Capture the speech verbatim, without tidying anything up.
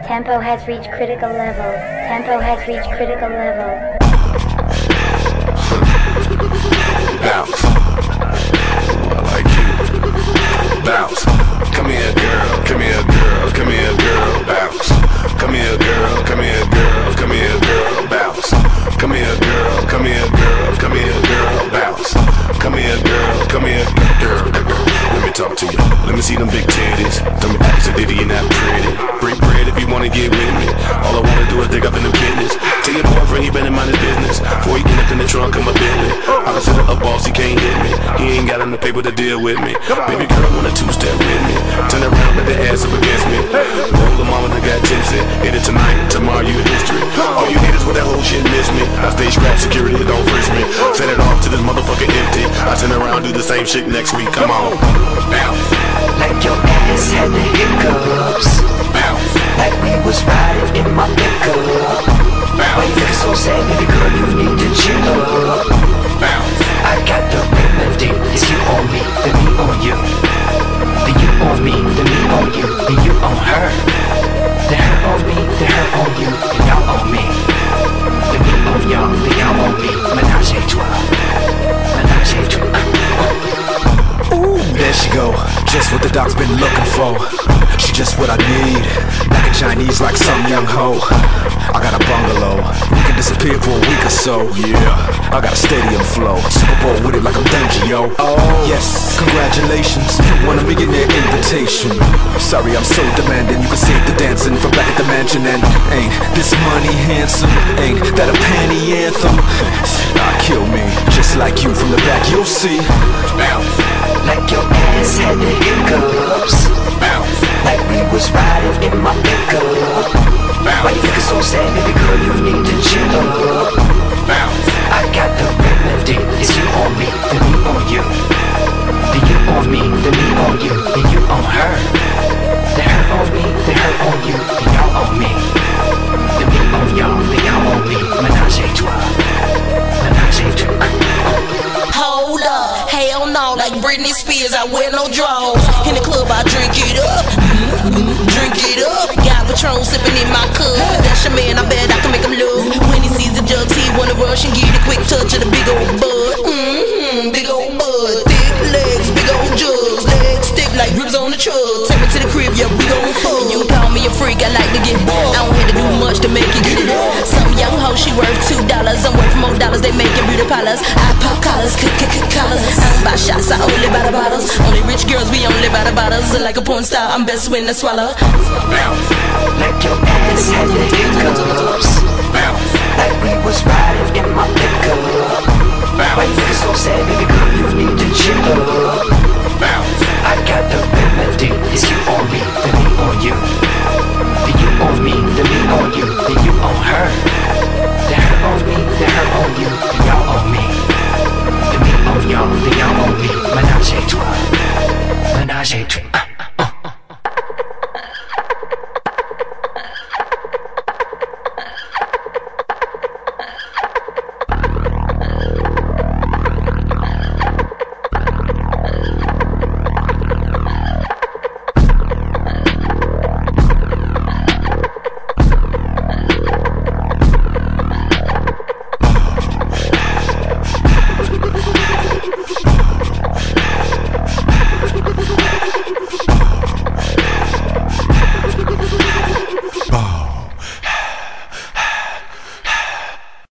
Tempo has reached critical level. Tempo has reached critical level. Bounce. Ooh, I like you. Bounce. Come here, girl. Come here, girl. Come here, girl. Bounce. Come here, girl. Come here, girl. Come here, girl. Bounce. Come here, girl. Come here, girl. Come here, girl. Bounce. Come here, girl. Come here, girl. Let me talk to you. Let me see them big titties. Tell me ask a ditty and that pretty. Break bread if you wanna get with me. All I wanna do is dig up in the business. Tell your boyfriend he better mind his business. Before he get up in the trunk of my Bentley. I consider a boss, he can't hit me. He ain't got enough paper to deal with me. Baby girl wanna two-step with me. Turn around, let the ass up against me. Roll the mama that got tipsy. Hit it tonight, tomorrow you in history. All you haters with that whole shit miss me. I stay scrap security, don't frisk me. Send it off to this motherfucker empty. I turn around, do the same shit next week. Come on. Bounce. Like your ass had the hiccups. Bounce. Like we was riding in my pickup. Why you looking so sad, baby girl, you need to chill up. Bounce. I got the remedy. It's you on me, then me on you. Then you on me, then me on you. Then you on her. Then her on me, then her on you. Then y'all on me. Then me on y'all, then y'all on me. Menage a trois. Menage a trois. Ooh, there she go, just what the doc's been looking for. She just what I need, back in Chinese like some young hoe. I got a bungalow, we can disappear for a week or so. Yeah, I got a stadium flow, Super Bowl with it like I'm Dungy, yo. Oh, yes, congratulations, you won a millionaire invitation. Sorry I'm so demanding, you can save the dancing from back at the mansion. And ain't this money handsome, ain't that a panty anthem? Ah, kill me, just like you from the back, you'll see. Bounce. Like your ass had the hiccups. Bounce. Like we was riding in my pickup. Why you looking so sad, baby girl, you need to chill up. Bounce. I got the remedy. It's you on me, then me on you. Then you on me, then me on you. Then you on her. Then her on me, then her on you. Then y'all on me. Then me on y'all, then y'all on me. Menage a trois. Menage a trois. Hold up, hell no, like Britney Spears, I wear no drawers. In the club, I drink it up, drink it up. Got Patron sipping in my cup. That's your man, I bet I can make him look. When he sees the jugs, he wanna rush and get a quick touch of the big old bud. Mm-hmm, big old bud, thick legs, big old jugs, legs stiff like ribs on the truck. Take me to the crib, yeah, we gon' fuck. You can call me a freak, I like to get bored. I don't have to do much to make you get it up. Some young hoe, she worth two dollars. I'm worth more dollars, they making beauty parlors. I pop collars, collars. I don't buy shots, I only buy the bottles. Only rich girls, we only buy the bottles. Like a porn star, I'm best when I swallow. Bounce.